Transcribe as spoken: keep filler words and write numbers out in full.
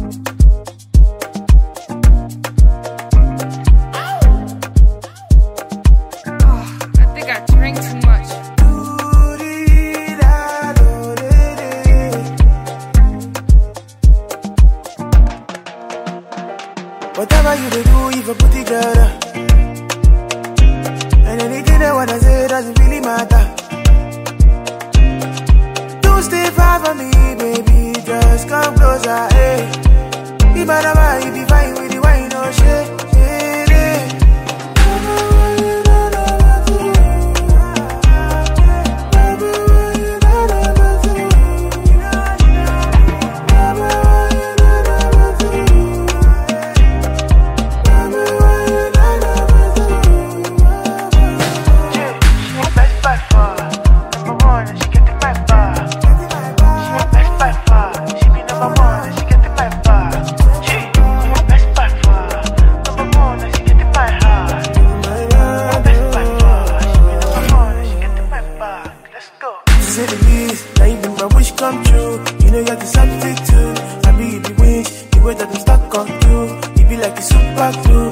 Whatever you do, you for put together. And anything they wanna say doesn't really matter. Don't stay far from me, baby, just come closer, hey. Be my number, you be fine with the wine, no shit, shit, hey. Come true, you know you're the subject too. I be the wish, the way that I'm stuck on you. You be like a super glue.